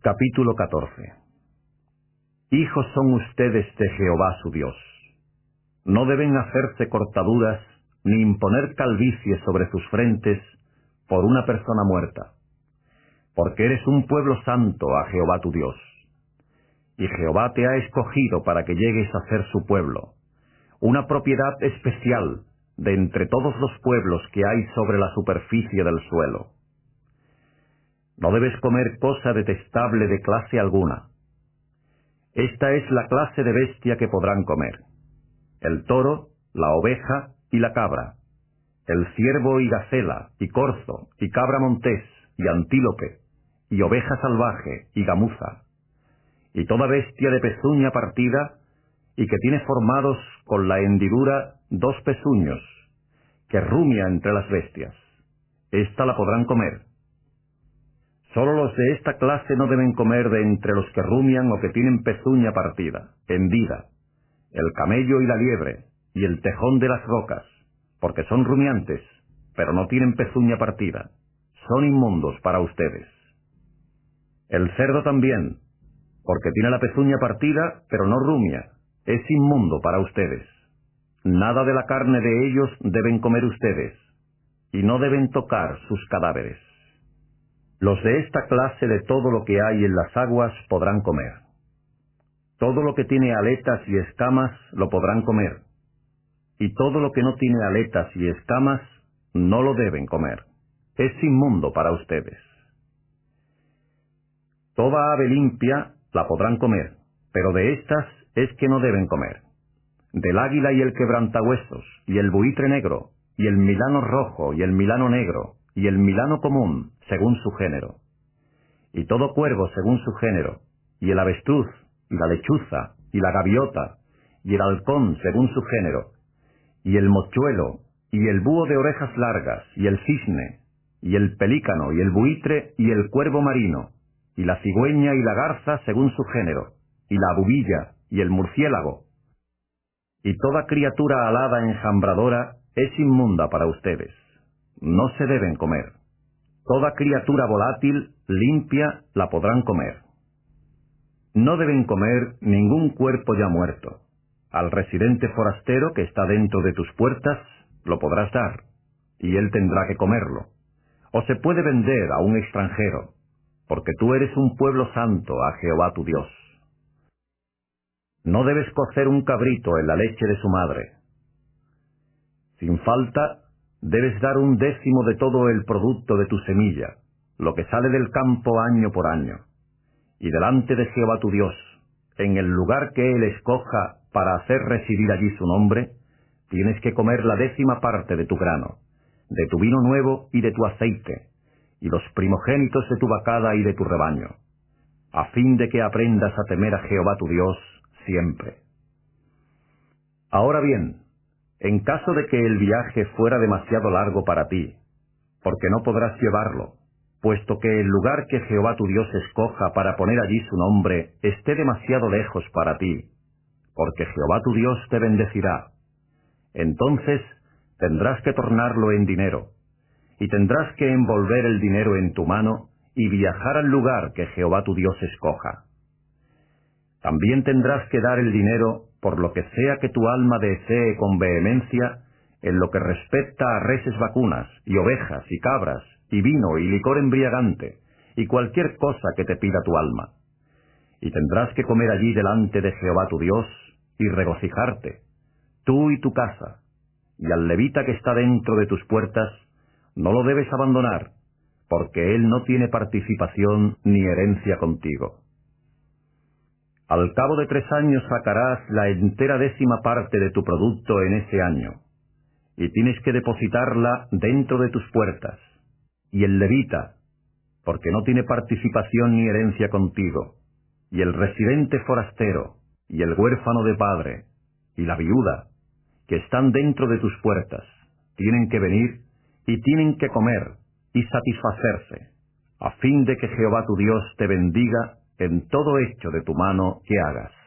Capítulo 14. Hijos son ustedes de Jehová su Dios. No deben hacerse cortaduras, ni imponer calvicie sobre sus frentes por una persona muerta, porque eres un pueblo santo a Jehová tu Dios. Y Jehová te ha escogido para que llegues a ser su pueblo, una propiedad especial de entre todos los pueblos que hay sobre la superficie del suelo. No debes comer cosa detestable de clase alguna. Esta es la clase de bestia que podrán comer: el toro, la oveja y la cabra, el ciervo y gacela, y corzo, y cabra montés, y antílope, y oveja salvaje, y gamuza, y toda bestia de pezuña partida, y que tiene formados con la hendidura 2 pezuños, que rumia entre las bestias. Esta la podrán comer. Solo los de esta clase no deben comer de entre los que rumian o que tienen pezuña partida, hendida, el camello y la liebre, y el tejón de las rocas, porque son rumiantes, pero no tienen pezuña partida. Son inmundos para ustedes. El cerdo también, porque tiene la pezuña partida, pero no rumia, es inmundo para ustedes. Nada de la carne de ellos deben comer ustedes, y no deben tocar sus cadáveres. Los de esta clase de todo lo que hay en las aguas podrán comer. Todo lo que tiene aletas y escamas lo podrán comer, y todo lo que no tiene aletas y escamas no lo deben comer. Es inmundo para ustedes. Toda ave limpia la podrán comer, pero de estas es que no deben comer: del águila y el quebrantahuesos, y el buitre negro, y el milano rojo, y el milano negro, y el milano común, según su género, y todo cuervo según su género, y el avestruz, y la lechuza, y la gaviota, y el halcón según su género, y el mochuelo, y el búho de orejas largas, y el cisne, y el pelícano, y el buitre, y el cuervo marino, y la cigüeña y la garza según su género, y la abubilla, y el murciélago, y toda criatura alada enjambradora es inmunda para ustedes. No se deben comer. Toda criatura volátil, limpia, la podrán comer. No deben comer ningún cuerpo ya muerto. Al residente forastero que está dentro de tus puertas, lo podrás dar, y él tendrá que comerlo. O se puede vender a un extranjero, porque tú eres un pueblo santo a Jehová tu Dios. No debes cocer un cabrito en la leche de su madre. Sin falta, debes dar 1/10 de todo el producto de tu semilla, lo que sale del campo año por año. Y delante de Jehová tu Dios, en el lugar que él escoja para hacer residir allí su nombre, tienes que comer la 10ª parte de tu grano, de tu vino nuevo y de tu aceite, y los primogénitos de tu vacada y de tu rebaño, a fin de que aprendas a temer a Jehová tu Dios siempre. Ahora bien, en caso de que el viaje fuera demasiado largo para ti, porque no podrás llevarlo, puesto que el lugar que Jehová tu Dios escoja para poner allí su nombre esté demasiado lejos para ti, porque Jehová tu Dios te bendecirá, entonces tendrás que tornarlo en dinero, y tendrás que envolver el dinero en tu mano y viajar al lugar que Jehová tu Dios escoja. También tendrás que dar el dinero por lo que sea que tu alma desee con vehemencia, en lo que respecta a reses vacunas, y ovejas, y cabras, y vino, y licor embriagante, y cualquier cosa que te pida tu alma. Y tendrás que comer allí delante de Jehová tu Dios, y regocijarte, tú y tu casa, y al levita que está dentro de tus puertas, no lo debes abandonar, porque él no tiene participación ni herencia contigo. Al cabo de 3 años sacarás la entera 10ª parte de tu producto en ese año, y tienes que depositarla dentro de tus puertas. Y el levita, porque no tiene participación ni herencia contigo, y el residente forastero, y el huérfano de padre, y la viuda, que están dentro de tus puertas, tienen que venir, y tienen que comer, y satisfacerse, a fin de que Jehová tu Dios te bendiga en todo hecho de tu mano que hagas.